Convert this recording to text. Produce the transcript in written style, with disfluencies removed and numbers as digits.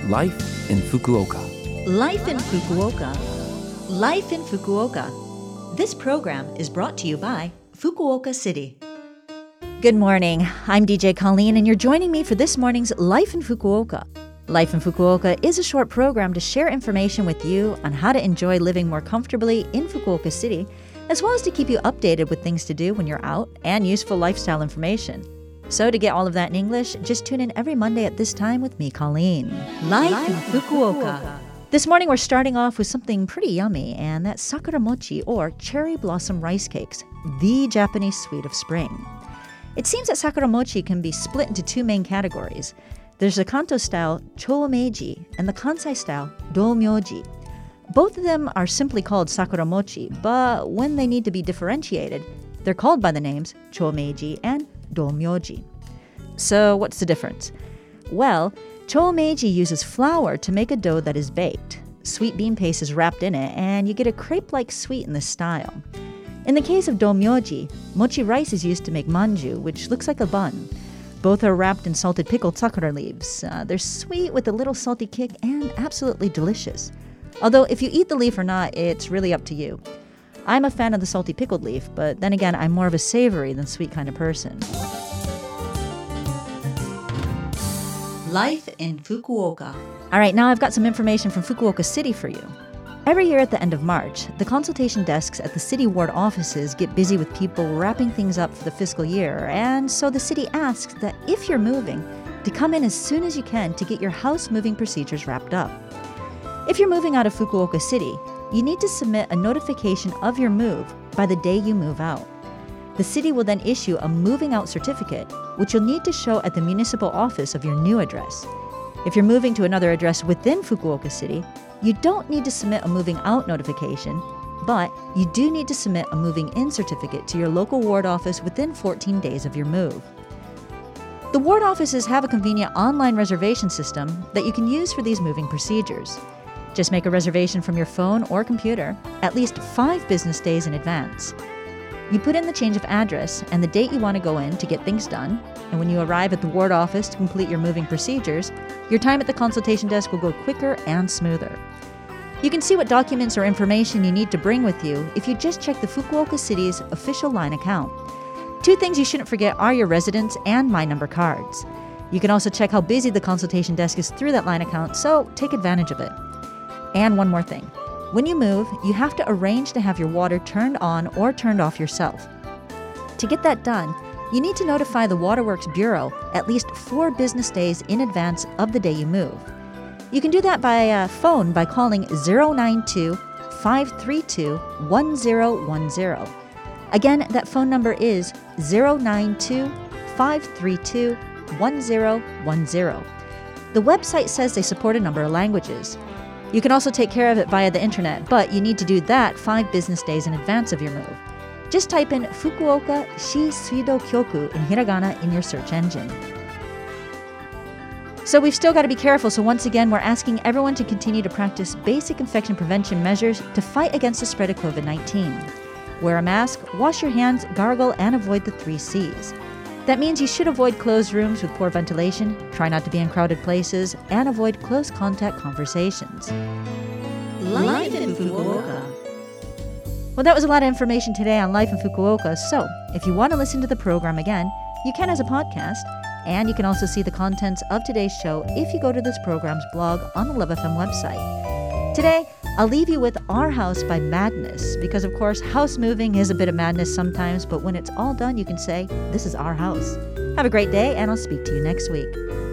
Life in Fukuoka. Life in Fukuoka. Life in Fukuoka. This program is brought to you by Fukuoka City. Good morning. I'm DJ Colleen, and you're joining me for this morning's Life in Fukuoka. Life in Fukuoka is a short program to share information with you on how to enjoy living more comfortably in Fukuoka City, as well as to keep you updated with things to do when you're out and useful lifestyle information. So to get all of that in English, just tune in every Monday at this time with me, Colleen. Life in Fukuoka. This morning we're starting off with something pretty yummy, and that's sakura mochi, or cherry blossom rice cakes, the Japanese sweet of spring. It seems that sakura mochi can be split into two main categories. There's the Kanto style Chōmeiji and the Kansai style Domyoji. Both of them are simply called sakura mochi, but when they need to be differentiated, they're called by the names Chōmeiji and Domyoji. So what's the difference? Well, Chōmeiji uses flour to make a dough that is baked. Sweet bean paste is wrapped in it, and you get a crepe-like sweet in this style. In the case of Domyoji, mochi rice is used to make manju, which looks like a bun. Both are wrapped in salted pickled sakura leaves. They're sweet with a little salty kick and absolutely delicious. Although if you eat the leaf or not, it's really up to you. I'm a fan of the salty pickled leaf, but then again, I'm more of a savory than sweet kind of person. Life in Fukuoka. All right, now I've got some information from Fukuoka City for you. Every year at the end of March, the consultation desks at the city ward offices get busy with people wrapping things up for the fiscal year, and so the city asks that if you're moving, to come in as soon as you can to get your house moving procedures wrapped up. If you're moving out of Fukuoka City, you need to submit a notification of your move by the day you move out. The city will then issue a moving out certificate, which you'll need to show at the municipal office of your new address. If you're moving to another address within Fukuoka City, you don't need to submit a moving out notification, but you do need to submit a moving in certificate to your local ward office within 14 days of your move. The ward offices have a convenient online reservation system that you can use for these moving procedures. Just make a reservation from your phone or computer at least 5 business days in advance. You put in the change of address and the date you want to go in to get things done, and when you arrive at the ward office to complete your moving procedures, your time at the consultation desk will go quicker and smoother. You can see what documents or information you need to bring with you if you just check the Fukuoka City's official line account. 2 things you shouldn't forget are your residence and My Number cards. You can also check how busy the consultation desk is through that line account, so take advantage of it. And one more thing. When you move, you have to arrange to have your water turned on or turned off yourself. To get that done, you need to notify the Waterworks Bureau at least 4 business days in advance of the day you move. You can do that by phone by calling 092-532-1010. Again, that phone number is 092-532-1010. The website says they support a number of languages. You can also take care of it via the internet, but you need to do that 5 business days in advance of your move. Just type in Fukuoka Shi Suido Kyoku in hiragana in your search engine. So we've still got to be careful, so once again, we're asking everyone to continue to practice basic infection prevention measures to fight against the spread of COVID-19. Wear a mask, wash your hands, gargle, and avoid the 3 C's. That means you should avoid closed rooms with poor ventilation, try not to be in crowded places, and avoid close contact conversations. Life in Fukuoka. Well, that was a lot of information today on Life in Fukuoka, so if you want to listen to the program again, you can as a podcast, and you can also see the contents of today's show if you go to this program's blog on the Love FM website. Today, I'll leave you with Our House by Madness, because of course, house moving is a bit of madness sometimes, but when it's all done, you can say, this is our house. Have a great day, and I'll speak to you next week.